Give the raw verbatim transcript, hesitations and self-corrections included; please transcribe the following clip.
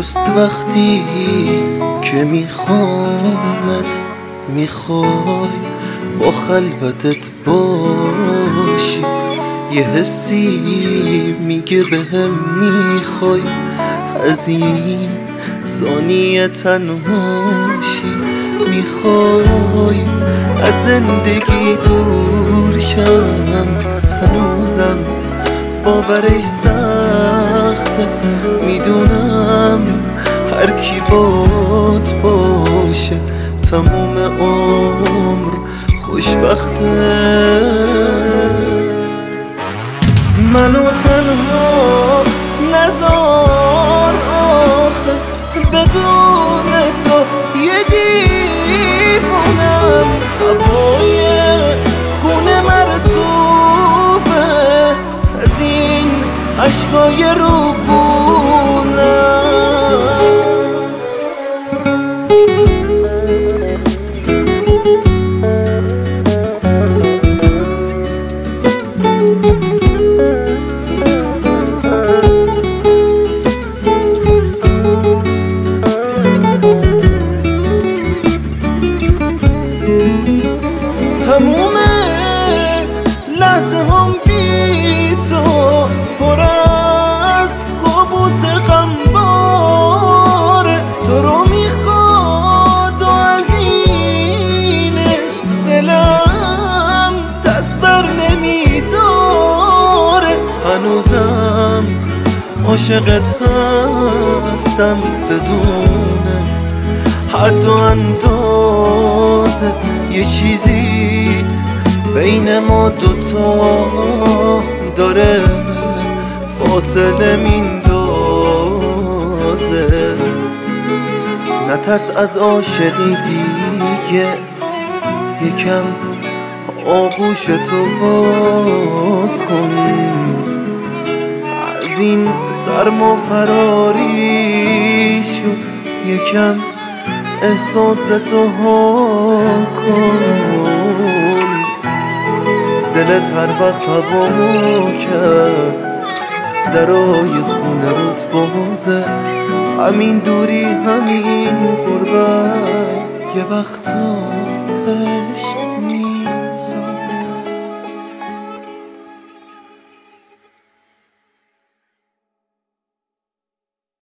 درست وقتی که میخوامت میخوای با خلوتت باشی، یه حسی میگه بهم میخوای از این ثانیه تنهاشی، میخوای از زندگی دور شم، هنوزم باورش سخته، میدونم هر کی بات باشه تموم عمر خوشبخته. منو تنها نذار آخه، بدون تو یه دیوونم، هوای خونه مرطوبه از این عشقای روبونم. تموم لحظه هم بی تو پر از کابوس غمباره، تو رو میخواد و از این عشق دلم دست بر نمیداره، هنوزم عاشقت هستم بدون حد و اندازه، یه چیزی بین ما دوتا داره فاصله میندازه. نترس از عاشقی دیگه، یکم آغوشتو باز کن، از این سرما فراری شو، یکم احساستو ها کن، دلت هر وقت هوامو کرد درای خونه روت بازه، همین دوری همین غربت یه وقتا